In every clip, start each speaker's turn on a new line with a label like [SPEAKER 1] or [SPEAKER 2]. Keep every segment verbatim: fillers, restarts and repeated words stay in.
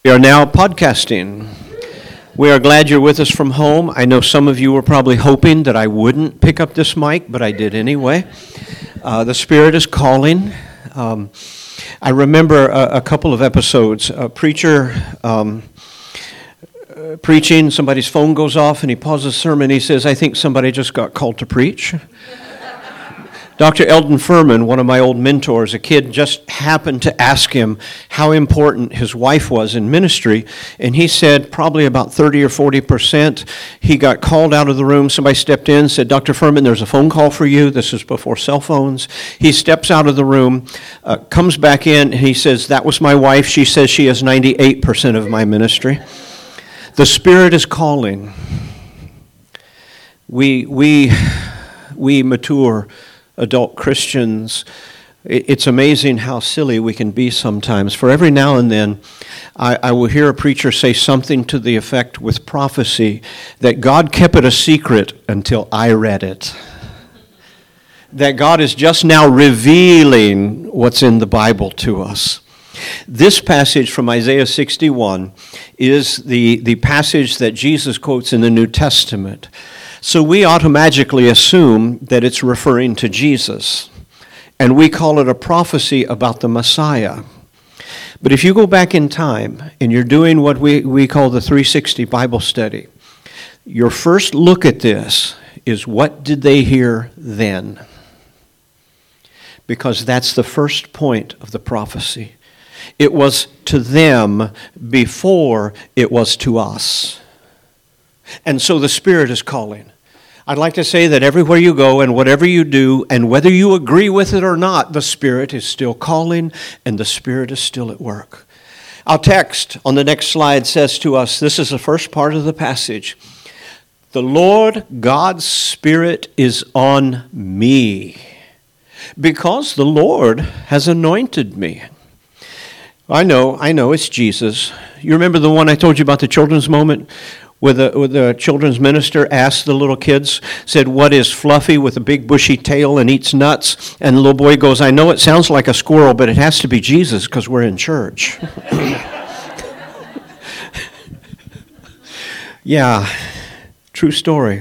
[SPEAKER 1] We are now podcasting. We are glad you're with us from home. I know some of you were probably hoping that I wouldn't pick up this mic, but I did anyway. Uh, the Spirit is calling. Um, I remember a, a couple of episodes. A preacher um, uh, preaching, somebody's phone goes off, and he pauses the sermon. He says, "I think somebody just got called to preach." Doctor Eldon Furman, one of my old mentors, a kid just happened to ask him how important his wife was in ministry, and he said probably about thirty or forty percent. He got called out of the room. Somebody stepped in, said, "Doctor Furman, there's a phone call for you." This is before cell phones. He steps out of the room, uh, comes back in, and he says, "That was my wife. She says she has ninety-eight percent of my ministry." The Spirit is calling. We, we, we mature adult Christians, it's amazing how silly we can be sometimes. For every now and then, I, I will hear a preacher say something to the effect with prophecy that God kept it a secret until I read it. That God is just now revealing what's in the Bible to us. This passage from Isaiah sixty-one is the, the passage that Jesus quotes in the New Testament. So we automatically assume that it's referring to Jesus, and we call it a prophecy about the Messiah. But if you go back in time and you're doing what we, we call the three sixty Bible study, your first look at this is, what did they hear then? Because that's the first point of the prophecy. It was to them before it was to us. And so the Spirit is calling. I'd like to say that everywhere you go and whatever you do, and whether you agree with it or not, the Spirit is still calling and the Spirit is still at work. Our text on the next slide says to us, this is the first part of the passage, "The Lord God's Spirit is on me, because the Lord has anointed me." I know, I know, it's Jesus. You remember the one I told you about, the children's moment? Where the, where the children's minister asked the little kids, said, "What is fluffy with a big bushy tail and eats nuts?" And the little boy goes, "I know it sounds like a squirrel, but it has to be Jesus because we're in church." Yeah, true story.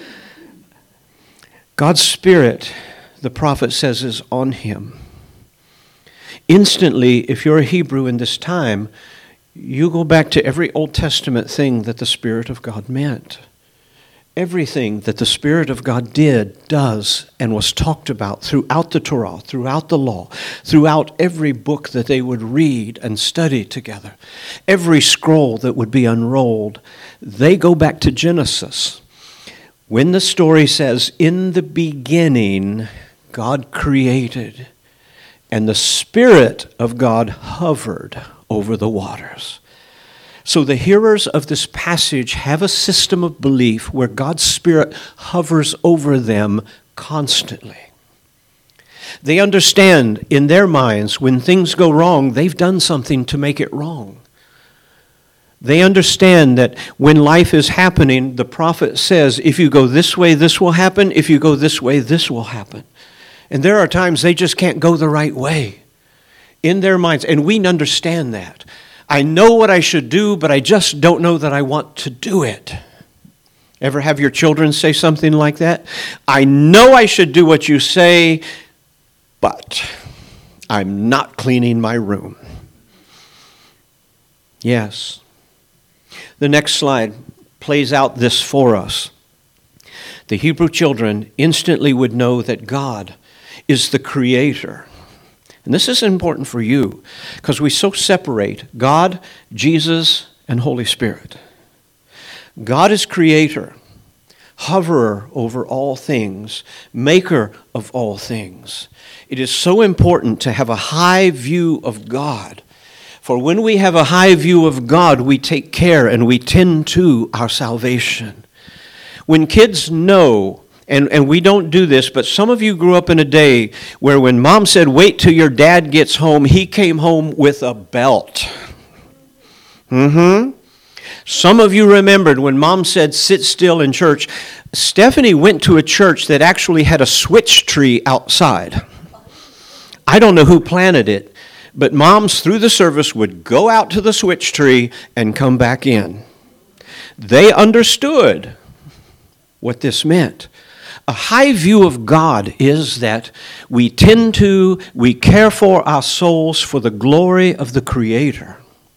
[SPEAKER 1] God's Spirit, the prophet says, is on him. Instantly, if you're a Hebrew in this time, you go back to every Old Testament thing that the Spirit of God meant. Everything that the Spirit of God did, does, and was talked about throughout the Torah, throughout the law, throughout every book that they would read and study together, every scroll that would be unrolled, they go back to Genesis. When the story says, "In the beginning, God created, and the Spirit of God hovered over the waters." So the hearers of this passage have a system of belief where God's Spirit hovers over them constantly. They understand in their minds when things go wrong, they've done something to make it wrong. They understand that when life is happening, the prophet says, if you go this way, this will happen. If you go this way, this will happen. And there are times they just can't go the right way in their minds, and we understand that. I know what I should do, but I just don't know that I want to do it. Ever have your children say something like that? "I know I should do what you say, but I'm not cleaning my room." Yes. The next slide plays out this for us. The Hebrew children instantly would know that God is the creator. And this is important for you because we so separate God, Jesus, and Holy Spirit. God is creator, hoverer over all things, maker of all things. It is so important to have a high view of God. For when we have a high view of God, we take care and we tend to our salvation. When kids know, And and we don't do this, but some of you grew up in a day where when mom said, "Wait till your dad gets home," he came home with a belt. Mm-hmm. Some of you remembered when mom said, "Sit still in church." Stephanie went to a church that actually had a switch tree outside. I don't know who planted it, But moms through the service would go out to the switch tree and come back in. They understood what this meant. A high view of God is that we tend to, we care for our souls for the glory of the Creator.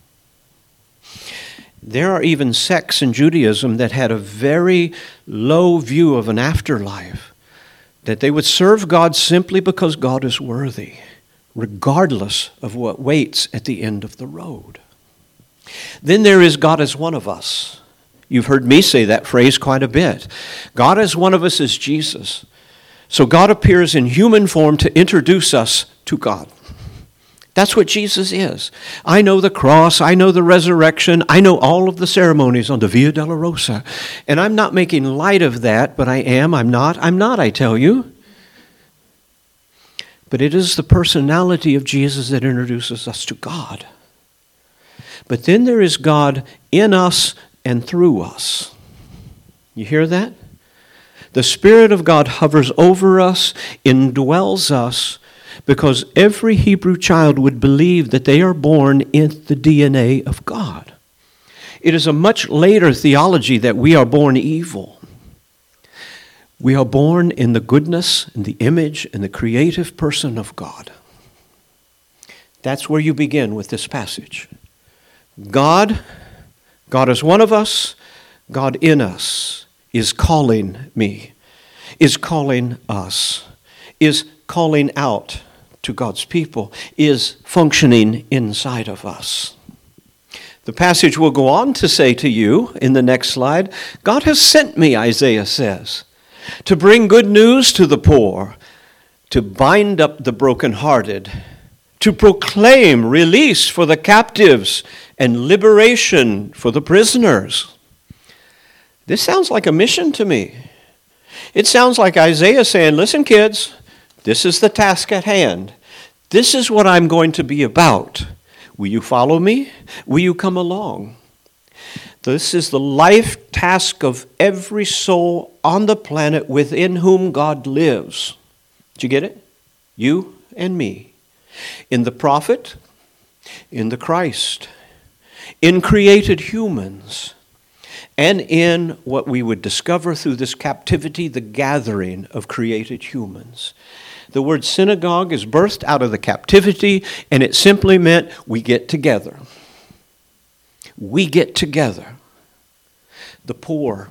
[SPEAKER 1] There are even sects in Judaism that had a very low view of an afterlife, that they would serve God simply because God is worthy, regardless of what waits at the end of the road. Then there is God as one of us. You've heard me say that phrase quite a bit. God as one of us is Jesus. So God appears in human form to introduce us to God. That's what Jesus is. I know the cross, I know the resurrection, I know all of the ceremonies on the Via Dolorosa. And I'm not making light of that, but I am, I'm not, I'm not, I tell you. But it is the personality of Jesus that introduces us to God. But then there is God in us and through us. You hear that? The Spirit of God hovers over us, indwells us, because every Hebrew child would believe that they are born in the D N A of God. It is a much later theology that we are born evil. We are born in the goodness and the image and the creative person of God. That's where you begin with this passage. God, God is one of us, God in us is calling me, is calling us, is calling out to God's people, is functioning inside of us. The passage will go on to say to you in the next slide, God has sent me, Isaiah says, to bring good news to the poor, to bind up the brokenhearted, to proclaim release for the captives and liberation for the prisoners. This sounds like a mission to me. It sounds like Isaiah saying, listen, kids, this is the task at hand. This is what I'm going to be about. Will you follow me? Will you come along? This is the life task of every soul on the planet within whom God lives. Did you get it? You and me. In the prophet, in the Christ, in created humans, and in what we would discover through this captivity, the gathering of created humans. The word synagogue is birthed out of the captivity, and it simply meant we get together. We get together. The poor.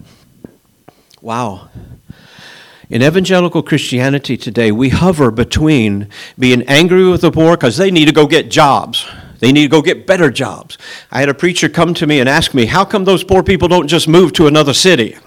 [SPEAKER 1] Wow. In evangelical Christianity today, we hover between being angry with the poor because they need to go get jobs. They need to go get better jobs. I had a preacher come to me and ask me, how come those poor people don't just move to another city?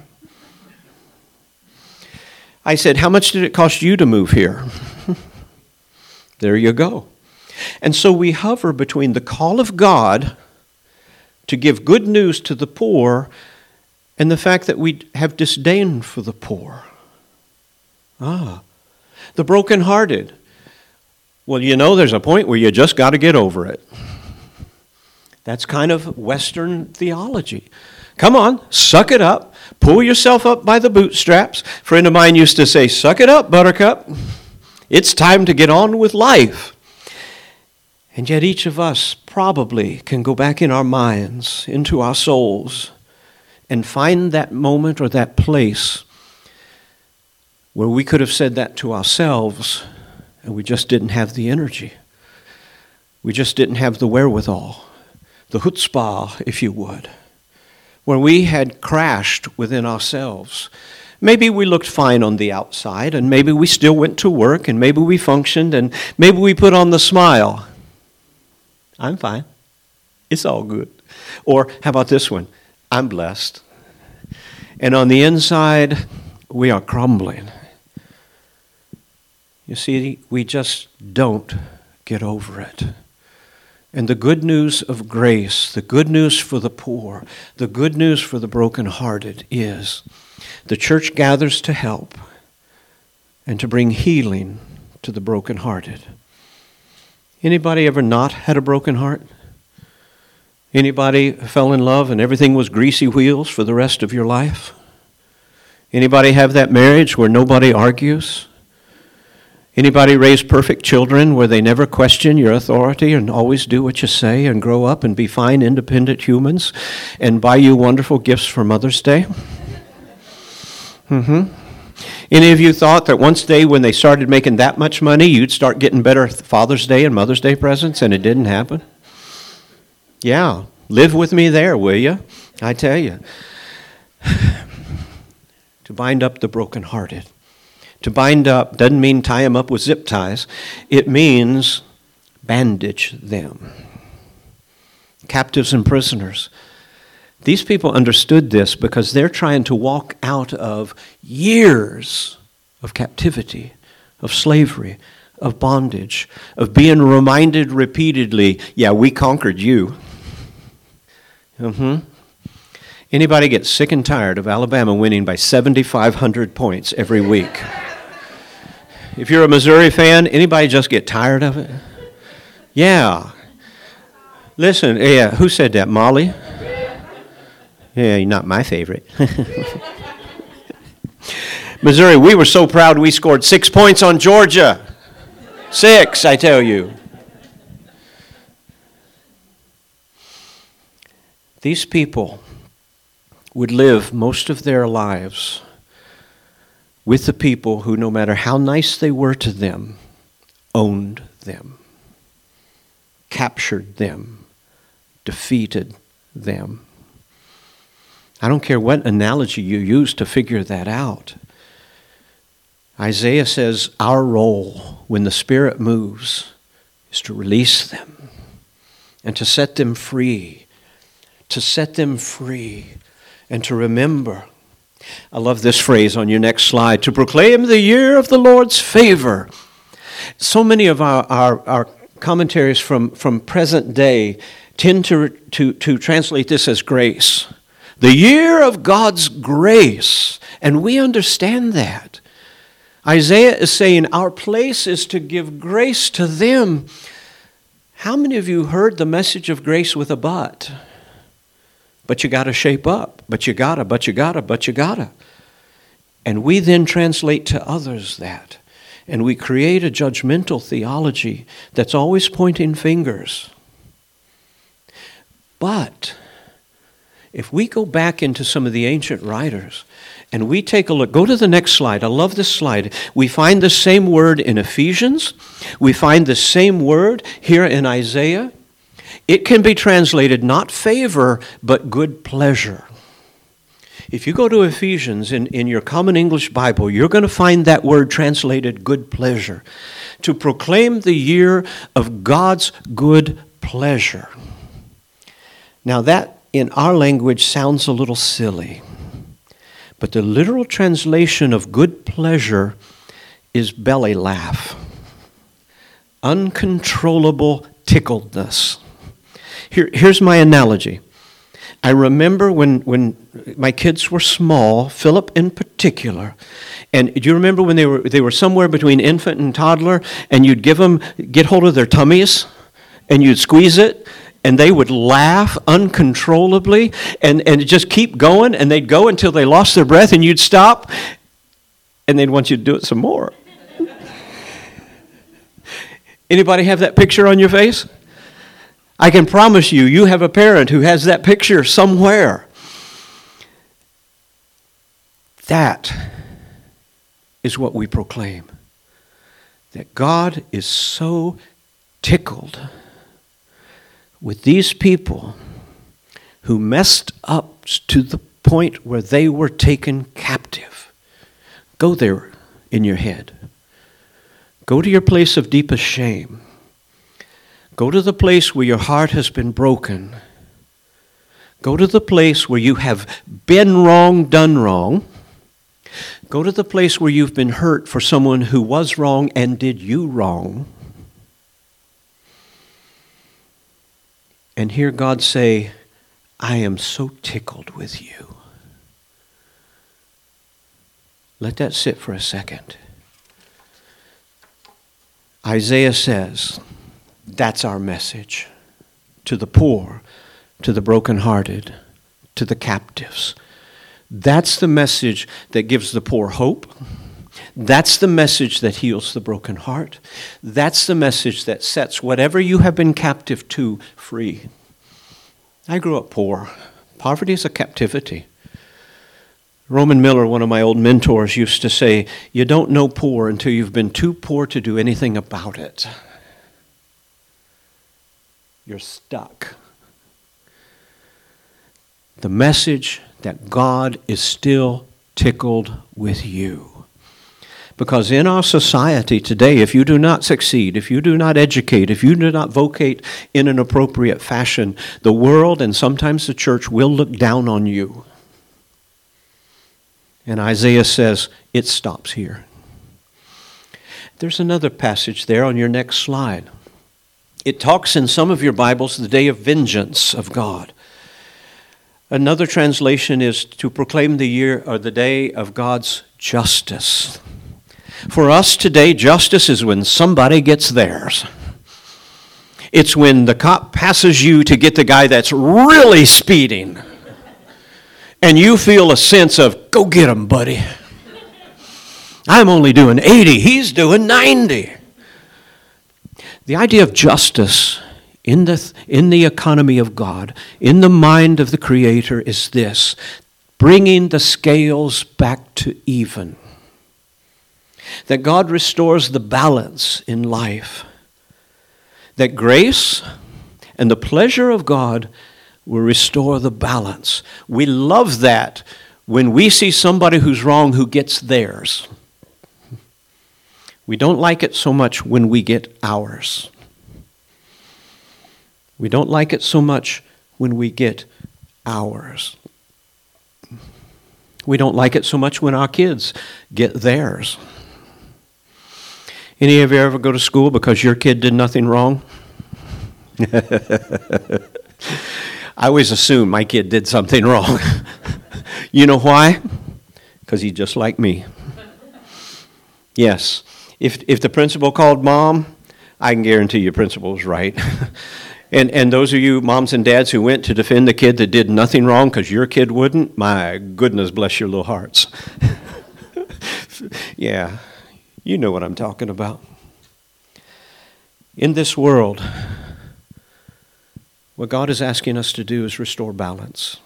[SPEAKER 1] I said, how much did it cost you to move here? There you go. And so we hover between the call of God to give good news to the poor and the fact that we have disdain for the poor. Ah, the brokenhearted. Well, you know, there's a point where you just got to get over it. That's kind of Western theology. Come on, suck it up. Pull yourself up by the bootstraps. A friend of mine used to say, suck it up, buttercup. It's time to get on with life. And yet each of us probably can go back in our minds, into our souls, and find that moment or that place where we could have said that to ourselves, and we just didn't have the energy. We just didn't have the wherewithal, the chutzpah, if you would, where we had crashed within ourselves. Maybe we looked fine on the outside, and maybe we still went to work, and maybe we functioned, and maybe we put on the smile. I'm fine. It's all good. Or how about this one? I'm blessed. And on the inside, we are crumbling. You see, we just don't get over it. And the good news of grace, the good news for the poor, the good news for the brokenhearted is the church gathers to help and to bring healing to the brokenhearted. Anybody ever not had a broken heart? Anybody fell in love and everything was greasy wheels for the rest of your life? Anybody have that marriage where nobody argues? Anybody raise perfect children where they never question your authority and always do what you say and grow up and be fine, independent humans and buy you wonderful gifts for Mother's Day? Mm-hmm. Any of you thought that once day when they started making that much money, you'd start getting better Father's Day and Mother's Day presents, and it didn't happen? Yeah, live with me there, will you? I tell you. To bind up the brokenhearted. To bind up doesn't mean tie them up with zip ties. It means bandage them. Captives and prisoners. These people understood this because they're trying to walk out of years of captivity, of slavery, of bondage, of being reminded repeatedly, yeah, we conquered you. Mm-hmm. Anybody get sick and tired of Alabama winning by seventy-five hundred points every week? If you're a Missouri fan, anybody just get tired of it? Yeah. Listen, yeah, who said that? Molly? Yeah, you're not my favorite. Missouri, we were so proud we scored six points on Georgia. Six, I tell you. These people would live most of their lives with the people who, no matter how nice they were to them, owned them, captured them, defeated them. I don't care what analogy you use to figure that out. Isaiah says our role when the Spirit moves is to release them and to set them free, to set them free and to remember. I love this phrase on your next slide, to proclaim the year of the Lord's favor. So many of our, our, our commentaries from, from present day tend to, to, to translate this as grace. The year of God's grace. And we understand that. Isaiah is saying our place is to give grace to them. How many of you heard the message of grace with a but? But you got to shape up. But you got to, but you got to, but you got to. And we then translate to others that. And we create a judgmental theology that's always pointing fingers. But if we go back into some of the ancient writers and we take a look, go to the next slide. I love this slide. We find the same word in Ephesians. We find the same word here in Isaiah. It can be translated not favor, but good pleasure. If you go to Ephesians in, in your Common English Bible, you're going to find that word translated good pleasure. To proclaim the year of God's good pleasure. Now that in our language sounds a little silly, but the literal translation of good pleasure is belly laugh. Uncontrollable tickledness. Here, here's my analogy. I remember when, when my kids were small, Philip in particular, and do you remember when they were they were somewhere between infant and toddler, and you'd give them, get hold of their tummies, and you'd squeeze it, and they would laugh uncontrollably, and, and just keep going, and they'd go until they lost their breath, and you'd stop, and they'd want you to do it some more. Anybody have that picture on your face? I can promise you, you have a parent who has that picture somewhere. That is what we proclaim. That God is so tickled with these people who messed up to the point where they were taken captive. Go there in your head. Go to your place of deepest shame. Go to the place where your heart has been broken. Go to the place where you have been wrong, done wrong. Go to the place where you've been hurt for someone who was wrong and did you wrong. And hear God say, I am so tickled with you. Let that sit for a second. Isaiah says, that's our message to the poor, to the brokenhearted, to the captives. That's the message that gives the poor hope. That's the message that heals the broken heart. That's the message that sets whatever you have been captive to free. I grew up poor. Poverty is a captivity. Roman Miller, one of my old mentors, used to say, you don't know poor until you've been too poor to do anything about it. You're stuck. The message that God is still tickled with you. Because in our society today, if you do not succeed, if you do not educate, if you do not vocate in an appropriate fashion, the world and sometimes the church will look down on you. And Isaiah says, it stops here. There's another passage there on your next slide. It talks in some of your Bibles the day of vengeance of God. Another translation is to proclaim the year or the day of God's justice. For us today, justice is when somebody gets theirs. It's when the cop passes you to get the guy that's really speeding. And you feel a sense of, go get him, buddy. I'm only doing eighty, he's doing ninety. The idea of justice in the, in the economy of God, in the mind of the Creator, is this: bringing the scales back to even. That God restores the balance in life. That grace and the pleasure of God will restore the balance. We love that when we see somebody who's wrong who gets theirs. We don't like it so much when we get ours. We don't like it so much when we get ours. We don't like it so much when our kids get theirs. Any of you ever go to school because your kid did nothing wrong? I always assume my kid did something wrong. You know why? Because he's just like me. Yes. If if the principal called mom, I can guarantee you principal was right. and and those of you moms and dads who went to defend the kid that did nothing wrong because your kid wouldn't, my goodness, bless your little hearts. Yeah, you know what I'm talking about. In this world, what God is asking us to do is restore balance.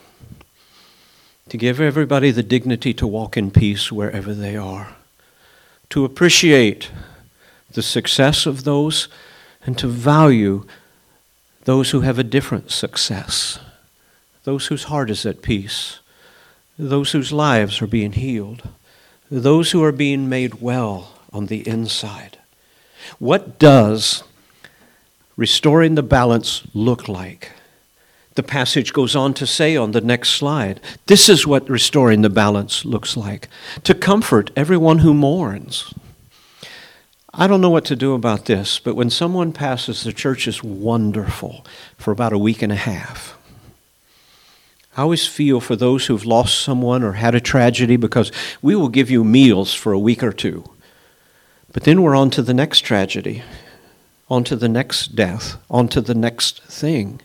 [SPEAKER 1] To give everybody the dignity to walk in peace wherever they are. To appreciate the success of those and to value those who have a different success. Those whose heart is at peace. Those whose lives are being healed. Those who are being made well on the inside. What does restoring the balance look like? The passage goes on to say on the next slide, this is what restoring the balance looks like. To comfort everyone who mourns. I don't know what to do about this, but when someone passes, the church is wonderful for about a week and a half. I always feel for those who've lost someone or had a tragedy, because we will give you meals for a week or two. But then we're on to the next tragedy. On to the next death, on to the next thing.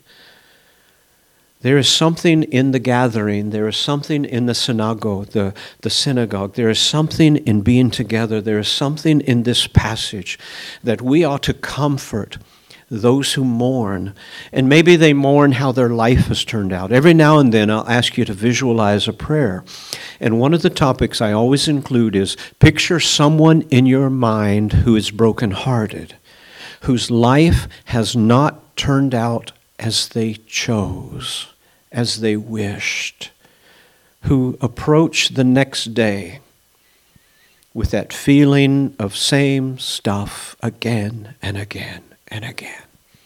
[SPEAKER 1] There is something in the gathering, there is something in the synagogue, the, the synagogue, there is something in being together, there is something in this passage that we ought to comfort those who mourn. And maybe they mourn how their life has turned out. Every now and then I'll ask you to visualize a prayer. And one of the topics I always include is picture someone in your mind who is brokenhearted, whose life has not turned out as they chose, as they wished, who approach the next day with that feeling of same stuff again and again and again.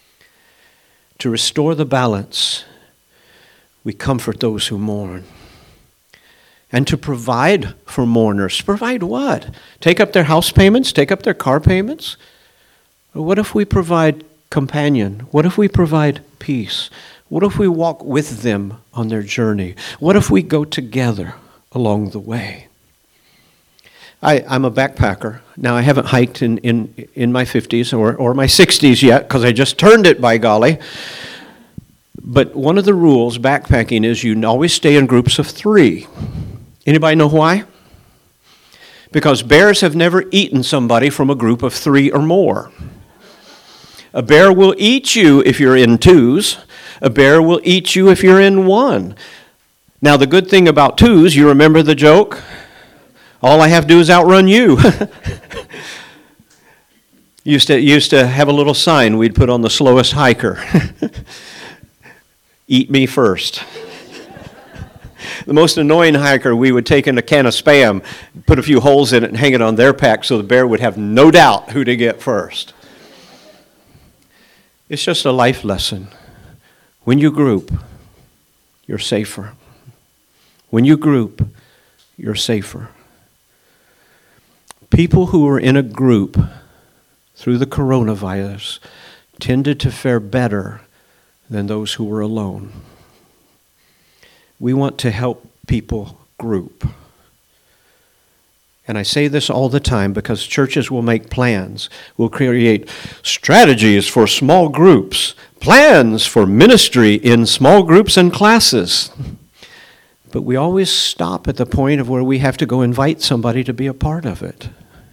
[SPEAKER 1] To restore the balance, we comfort those who mourn. And to provide for mourners. Provide what? Take up their house payments? Take up their car payments? What if we provide companion? What if we provide peace? What if we walk with them on their journey? What if we go together along the way? I, I'm a backpacker. Now, I haven't hiked in, in, in my fifties or, or my sixties yet, because I just turned it, by golly. But one of the rules backpacking is you always stay in groups of three. Anybody know why? Because bears have never eaten somebody from a group of three or more. A bear will eat you if you're in twos. A bear will eat you if you're in one. Now, the good thing about twos, you remember the joke? All I have to do is outrun you. used to used to have a little sign we'd put on the slowest hiker. Eat me first. The most annoying hiker, we would take in a can of Spam, put a few holes in it, and hang it on their pack so the bear would have no doubt who to get first. It's just a life lesson. When you group, you're safer. When you group, you're safer. People who were in a group through the coronavirus tended to fare better than those who were alone. We want to help people group. And I say this all the time because churches will make plans, will create strategies for small groups, plans for ministry in small groups and classes. But we always stop at the point of where we have to go invite somebody to be a part of it.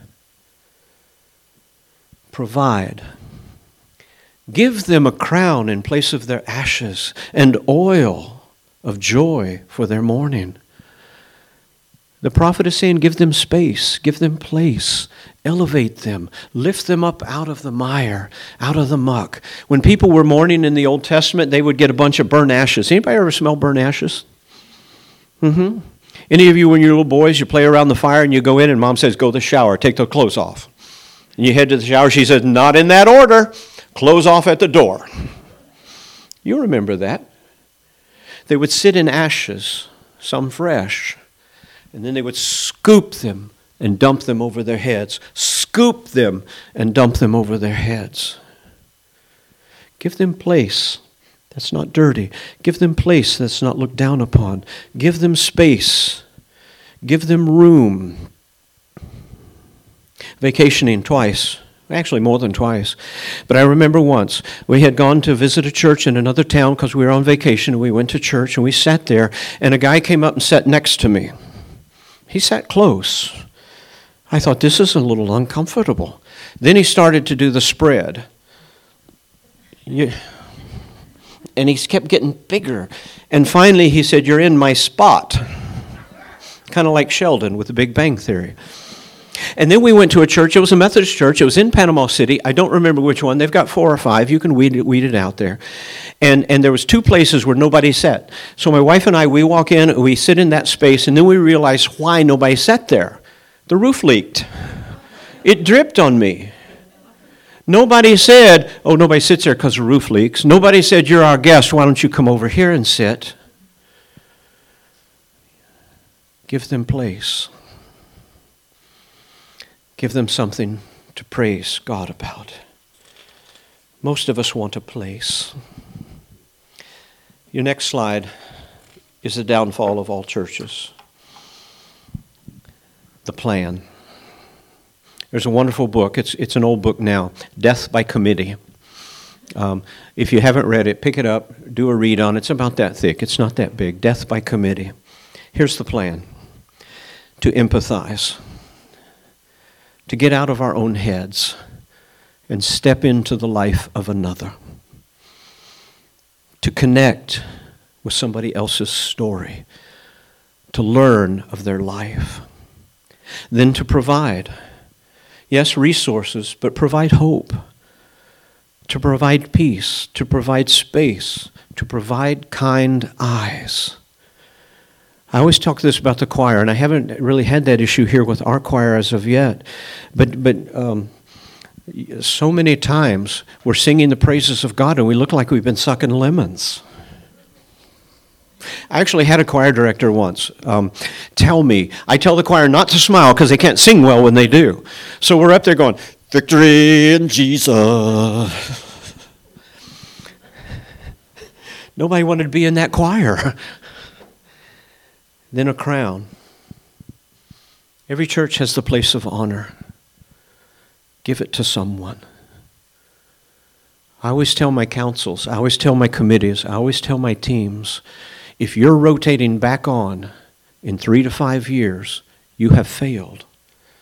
[SPEAKER 1] Provide. Give them a crown in place of their ashes and oil of joy for their mourning. The prophet is saying, give them space, give them place, elevate them, lift them up out of the mire, out of the muck. When people were mourning in the Old Testament, they would get a bunch of burnt ashes. Anybody ever smell burnt ashes? Mm-hmm. Any of you, when you're little boys, you play around the fire and you go in and mom says, go to the shower, take the clothes off. And you head to the shower, she says, not in that order, clothes off at the door. You remember that. They would sit in ashes, some fresh, and then they would scoop them and dump them over their heads. Scoop them and dump them over their heads. Give them place that's not dirty. Give them place that's not looked down upon. Give them space. Give them room. Vacationing twice. Actually, more than twice. But I remember once, we had gone to visit a church in another town because we were on vacation. We went to church and we sat there, and a guy came up and sat next to me. He sat close. I thought, this is a little uncomfortable. Then he started to do the spread. You, and he kept getting bigger. And finally he said, you're in my spot. Kind of like Sheldon with the Big Bang Theory. And then we went to a church. It was a Methodist church. It was in Panama City. I don't remember which one. They've got four or five. You can weed it, weed it out there. And and there was two places where nobody sat. So my wife and I, we walk in, we sit in that space, and then we realize why nobody sat there. The roof leaked. It dripped on me. Nobody said, oh, nobody sits there because the roof leaks. Nobody said, you're our guest. Why don't you come over here and sit? Give them place. Give them something to praise God about. Most of us want a place. Your next slide is the downfall of all churches. The Plan. There's a wonderful book. It's it's an old book now, Death by Committee. Um, if you haven't read it, pick it up, do a read on it. It's about that thick. It's not that big. Death by Committee. Here's the plan. To empathize. To get out of our own heads and step into the life of another. To connect with somebody else's story. To learn of their life. Then to provide. Yes, resources, but provide hope. To provide peace. To provide space. To provide kind eyes. I always talk this about the choir, and I haven't really had that issue here with our choir as of yet. But but um, so many times we're singing the praises of God, and we look like we've been sucking lemons. I actually had a choir director once um, tell me, I tell the choir not to smile because they can't sing well when they do. So we're up there going, victory in Jesus. Nobody wanted to be in that choir. Then a crown. Every church has the place of honor. Give it to someone. I always tell my councils, I always tell my committees, I always tell my teams, if you're rotating back on in three to five years, you have failed.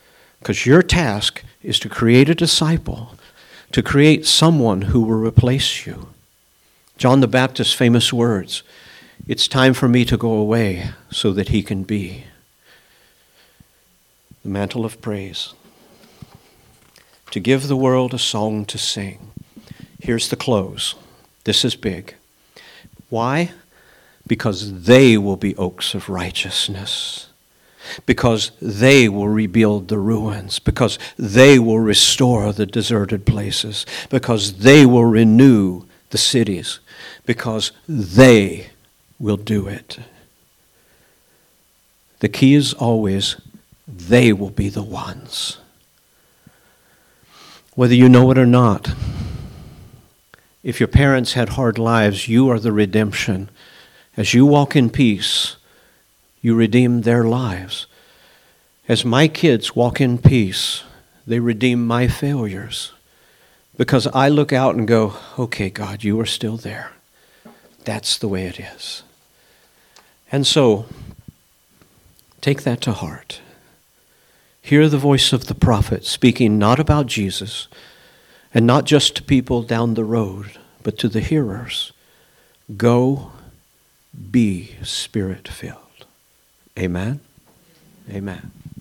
[SPEAKER 1] Because your task is to create a disciple, to create someone who will replace you. John the Baptist's famous words, "It's time for me to go away so that he can be." The mantle of praise. To give the world a song to sing. Here's the close. This is big. Why? Because they will be oaks of righteousness. Because they will rebuild the ruins. Because they will restore the deserted places. Because they will renew the cities. Because they will do it. The key is always, they will be the ones. Whether you know it or not, if your parents had hard lives, you are the redemption. As you walk in peace, you redeem their lives. As my kids walk in peace, they redeem my failures. Because I look out and go, okay, God, you are still there. That's the way it is. And so, take that to heart. Hear the voice of the prophet speaking not about Jesus, and not just to people down the road, but to the hearers. Go, be Spirit-filled. Amen? Amen.